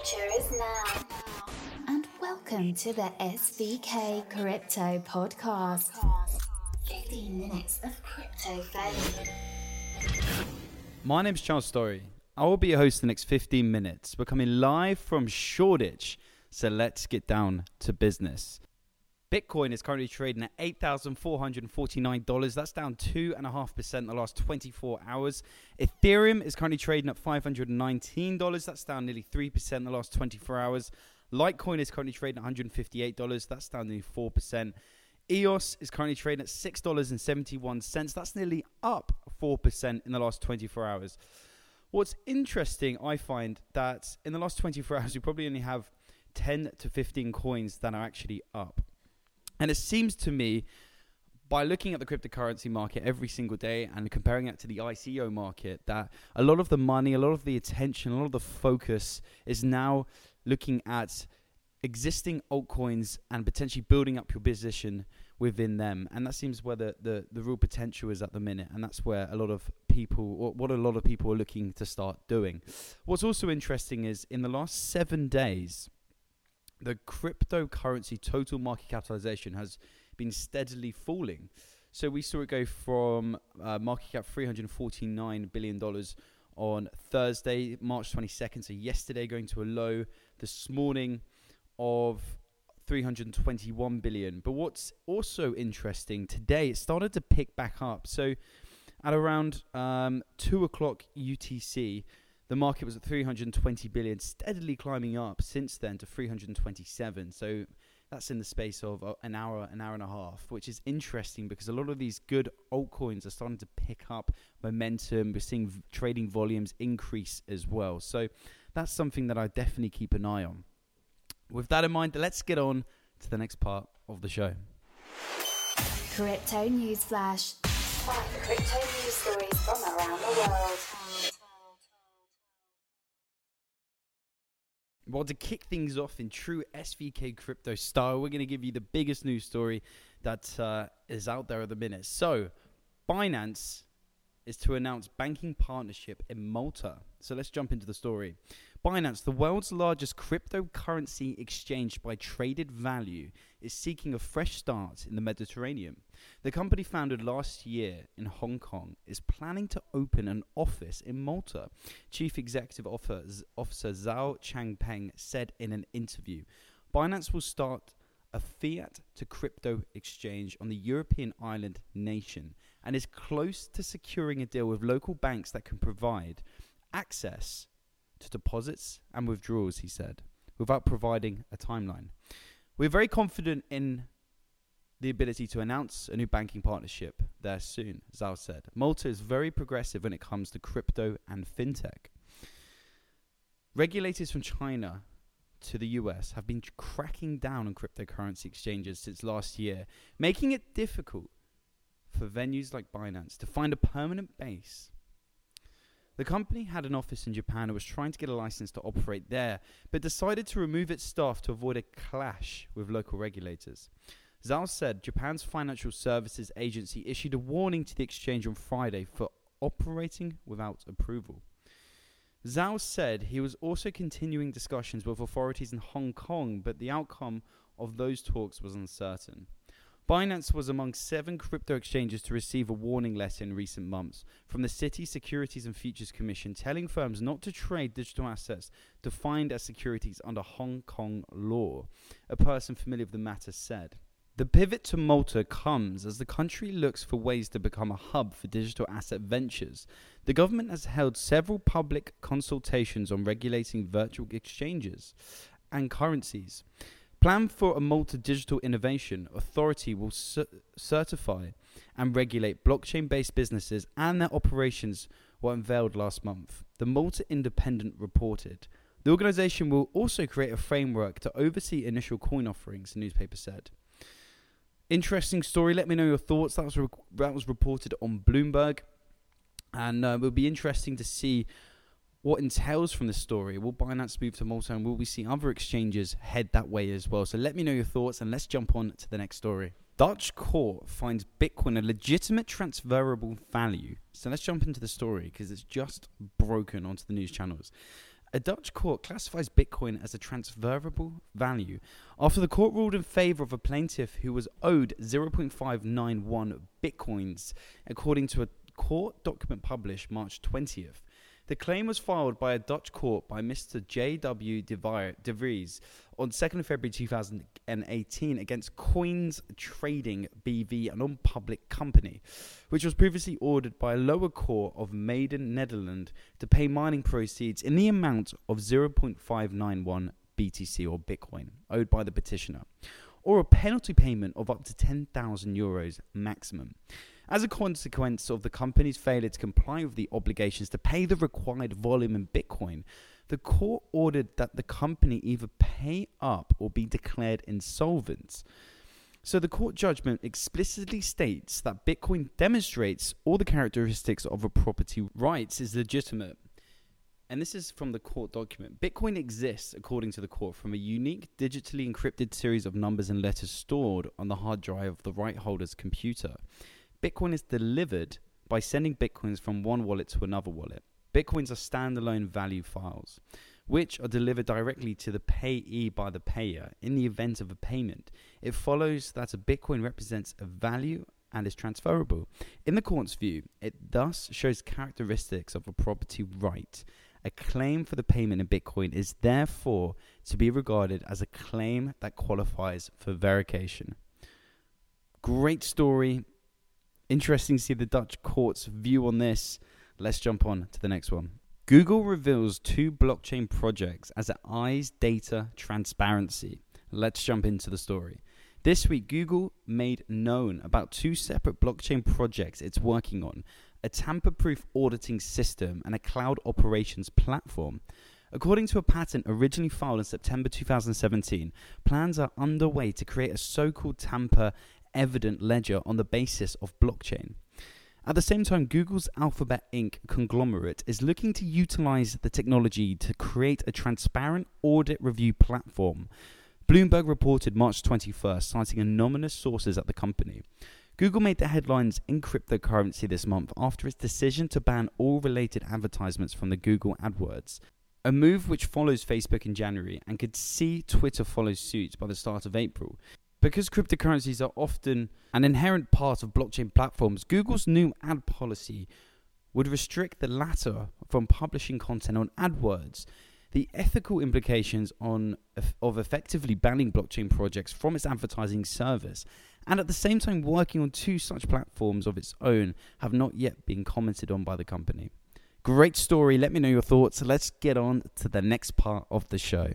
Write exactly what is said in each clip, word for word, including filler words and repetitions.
future is now. And welcome to the S V K Crypto Podcast. fifteen minutes of crypto fame. My name's Charles Story. I will be your host the next fifteen minutes. We're coming live from Shoreditch, so let's get down to business. Bitcoin is currently trading at eight thousand four hundred forty-nine dollars. That's down two point five percent in the last twenty-four hours. Ethereum is currently trading at five hundred nineteen dollars. That's down nearly three percent in the last twenty-four hours. Litecoin is currently trading at one hundred fifty-eight dollars. That's down nearly four percent. E O S is currently trading at six dollars and seventy-one cents. That's nearly up four percent in the last twenty-four hours. What's interesting, I find, that in the last twenty-four hours, we probably only have ten to fifteen coins that are actually up. And it seems to me, by looking at the cryptocurrency market every single day and comparing it to the I C O market, that a lot of the money, a lot of the attention, a lot of the focus is now looking at existing altcoins and potentially building up your position within them. And that seems where the, the, the real potential is at the minute. And that's where a lot of people, or what a lot of people are looking to start doing. What's also interesting is in the last seven days, the cryptocurrency total market capitalization has been steadily falling. So we saw it go from uh, market cap three hundred forty-nine billion dollars on Thursday, March twenty-second. So yesterday, going to a low this morning of three hundred twenty-one billion dollars. But what's also interesting, today it started to pick back up. So at around um, two o'clock U T C, the market was at three hundred twenty billion dollars, steadily climbing up since then to three hundred twenty-seven. So that's in the space of an hour, an hour and a half, which is interesting because a lot of these good altcoins are starting to pick up momentum. We're seeing v- trading volumes increase as well. So that's something that I definitely keep an eye on. With that in mind, let's get on to the next part of the show. Crypto News Flash. Find crypto news stories from around the world. Well, to kick things off in true S V K crypto style, we're going to give you the biggest news story that uh, is out there at the minute. So, Binance is to announce banking partnership in Malta. So let's jump into the story. Binance, the world's largest cryptocurrency exchange by traded value, is seeking a fresh start in the Mediterranean. The company, founded last year in Hong Kong, is planning to open an office in Malta. Chief Executive Officer Zhao Changpeng said in an interview, Binance will start a fiat to crypto exchange on the European island nation and is close to securing a deal with local banks that can provide access to deposits and withdrawals, he said, without providing a timeline. We're very confident in the ability to announce a new banking partnership there soon, Zhao said. Malta is very progressive when it comes to crypto and fintech. Regulators from China to the U S have been cracking down on cryptocurrency exchanges since last year, making it difficult for venues like Binance to find a permanent base. The company had an office in Japan and was trying to get a license to operate there, but decided to remove its staff to avoid a clash with local regulators. Zhao said Japan's Financial Services Agency issued a warning to the exchange on Friday for operating without approval. Zhao said he was also continuing discussions with authorities in Hong Kong, but the outcome of those talks was uncertain. Binance was among seven crypto exchanges to receive a warning letter in recent months from the City Securities and Futures Commission, telling firms not to trade digital assets defined as securities under Hong Kong law, a person familiar with the matter said. The pivot to Malta comes as the country looks for ways to become a hub for digital asset ventures. The government has held several public consultations on regulating virtual exchanges and currencies. Plan for a Malta Digital Innovation Authority will cer- certify and regulate blockchain-based businesses, and their operations were unveiled last month, the Malta Independent reported. The organization will also create a framework to oversee initial coin offerings, the newspaper said. Interesting story. Let me know your thoughts. That was re- that was reported on Bloomberg, and uh, it will be interesting to see what entails from this story. Will Binance move to Malta, and will we see other exchanges head that way as well? So let me know your thoughts, and let's jump on to the next story. Dutch court finds Bitcoin a legitimate transferable value. So let's jump into the story because it's just broken onto the news channels. A Dutch court classifies Bitcoin as a transferable value after the court ruled in favor of a plaintiff who was owed zero point five nine one Bitcoins, according to a court document published March twentieth. The claim was filed by a Dutch court by Mister J W de Vries on second of February two thousand eighteen against Coins Trading B V, a non-public company, which was previously ordered by a lower court of Maiden, Netherlands, to pay mining proceeds in the amount of zero point five nine one B T C or Bitcoin owed by the petitioner, or a penalty payment of up to ten thousand euros maximum. As a consequence of the company's failure to comply with the obligations to pay the required volume in Bitcoin, the court ordered that the company either pay up or be declared insolvent. So the court judgment explicitly states that Bitcoin demonstrates all the characteristics of a property rights is legitimate. And this is from the court document. Bitcoin exists, according to the court, from a unique digitally encrypted series of numbers and letters stored on the hard drive of the right holder's computer. Bitcoin is delivered by sending Bitcoins from one wallet to another wallet. Bitcoins are standalone value files, which are delivered directly to the payee by the payer in the event of a payment. It follows that a Bitcoin represents a value and is transferable. In the court's view, it thus shows characteristics of a property right. A claim for the payment in Bitcoin is therefore to be regarded as a claim that qualifies for verification. Great story. Interesting to see the Dutch court's view on this. Let's jump on to the next one. Google reveals two blockchain projects as it eyes data transparency. Let's jump into the story. This week, Google made known about two separate blockchain projects it's working on, a tamper-proof auditing system and a cloud operations platform. According to a patent originally filed in September two thousand seventeen, plans are underway to create a so-called tamper evident ledger on the basis of blockchain. At the same time, Google's Alphabet Incorporated conglomerate is looking to utilize the technology to create a transparent audit review platform. Bloomberg reported March twenty-first, citing anonymous sources at the company. Google made the headlines in cryptocurrency this month after its decision to ban all related advertisements from the Google AdWords, a move which follows Facebook in January and could see Twitter follow suit by the start of April. Because cryptocurrencies are often an inherent part of blockchain platforms, Google's new ad policy would restrict the latter from publishing content on AdWords. The ethical implications on of effectively banning blockchain projects from its advertising service, and at the same time working on two such platforms of its own, have not yet been commented on by the company. Great story. Let me know your thoughts. Let's get on to the next part of the show.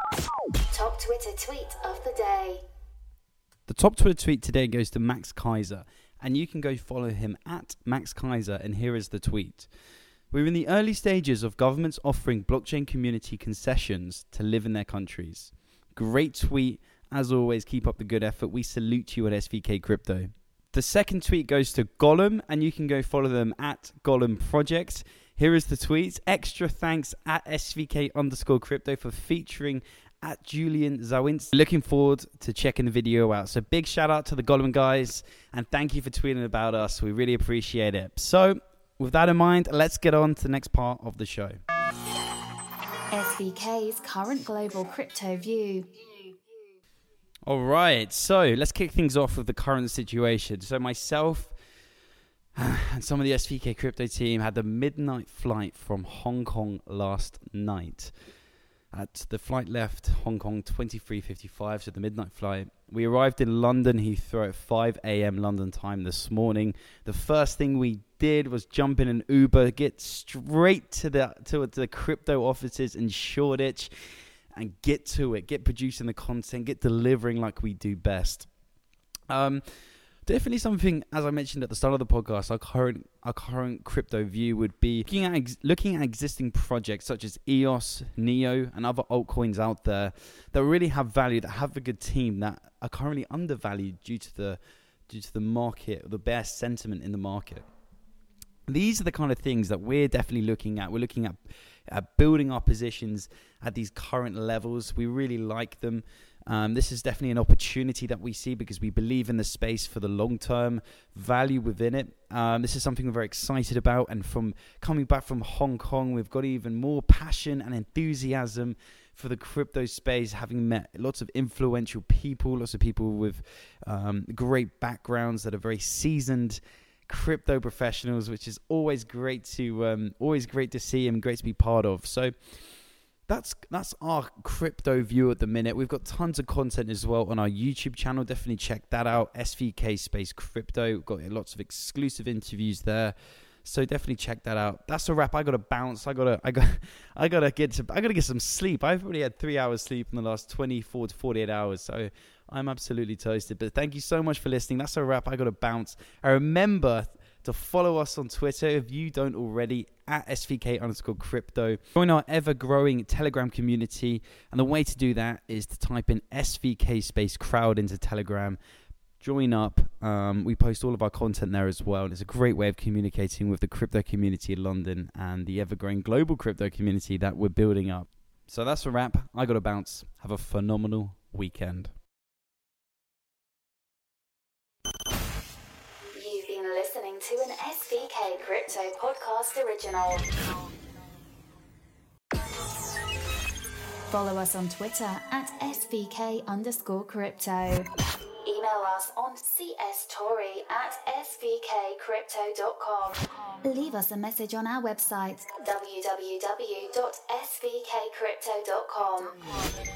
Top Twitter tweet of the day. The top Twitter tweet today goes to Max Keiser, and you can go follow him at Max Keiser, and here is the tweet. We're in the early stages of governments offering blockchain community concessions to live in their countries. Great tweet. As always, keep up the good effort. We salute you at S V K Crypto. The second tweet goes to Gollum, and you can go follow them at Gollum Project. Here is the tweet. Extra thanks at S V K underscore crypto for featuring at Julian Zawinski. Looking forward to checking the video out. So big shout out to the Gollum guys, and thank you for tweeting about us. We really appreciate it. So with that in mind, let's get on to the next part of the show. S V K's current global crypto view. All right, so let's kick things off with the current situation. So myself and some of the S V K crypto team had the midnight flight from Hong Kong last night. At the flight left Hong Kong twenty-three fifty-five, so the midnight flight. We arrived in London Heathrow at five a.m. London time this morning. The first thing we did was jump in an Uber, get straight to the to the crypto offices in Shoreditch, and get to it, get producing the content, get delivering like we do best. Um, definitely something, as I mentioned at the start of the podcast, our current our current crypto view would be looking at ex- looking at existing projects such as E O S, Neo, and other altcoins out there that really have value, that have a good team, that are currently undervalued due to the due to the market, the bear sentiment in the market. These are the kind of things that we're definitely looking at. We're looking at Uh, building our positions at these current levels. We really like them. Um, this is definitely an opportunity that we see because we believe in the space for the long-term value within it. Um, this is something we're very excited about. And from coming back from Hong Kong, we've got even more passion and enthusiasm for the crypto space, having met lots of influential people, lots of people with um, great backgrounds that are very seasoned crypto professionals, which is always great to um, always great to see and great to be part of. So that's that's our crypto view at the minute. We've got tons of content as well on our YouTube channel. Definitely check that out. S V K Space Crypto. We've got lots of exclusive interviews there. So definitely check that out. That's a wrap. I gotta bounce. I gotta, I got, I gotta get to, I gotta get some sleep. I've already had three hours sleep in the last twenty-four to forty-eight hours. So I'm absolutely toasted. But thank you so much for listening. That's a wrap. I gotta bounce. I remember to follow us on Twitter if you don't already, at S V K underscore crypto. Join our ever-growing Telegram community. And the way to do that is to type in S V K space crowd into Telegram. Join up. Um, we post all of our content there as well. And it's a great way of communicating with the crypto community in London and the ever-growing global crypto community that we're building up. So that's a wrap. I got to bounce. Have a phenomenal weekend. You've been listening to an S V K Crypto Podcast original. Follow us on Twitter at S V K underscore crypto. Email us on cstorry at s v k crypto dot com. Leave us a message on our website w w w dot s v k crypto dot com.